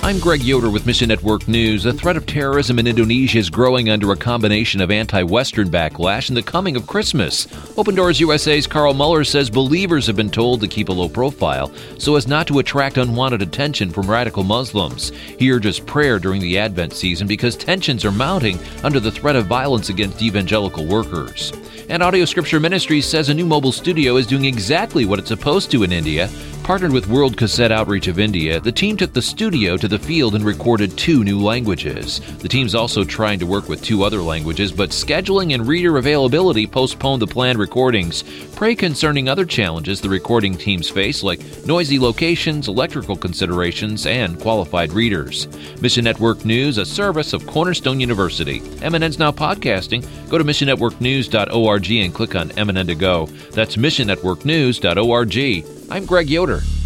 I'm Greg Yoder with Mission Network News. The threat of terrorism in Indonesia is growing under a combination of anti-Western backlash and the coming of Christmas. Open Doors USA's Carl Muller says believers have been told to keep a low profile so as not to attract unwanted attention from radical Muslims. He urges prayer during the Advent season because tensions are mounting under the threat of violence against evangelical workers. And Audio Scripture Ministries says a new mobile studio is doing exactly what it's supposed to in India. Partnered with World Cassette Outreach of India, the team took the studio to the field and recorded 2 new languages. The team's also trying to work with 2 other languages, but scheduling and reader availability postponed the planned recordings. Pray concerning other challenges the recording teams face, like noisy locations, electrical considerations, and qualified readers. Mission Network News, a service of Cornerstone University. MNN's now podcasting. Go to missionnetworknews.org and click on MNN to go. That's missionnetworknews.org. I'm Greg Yoder.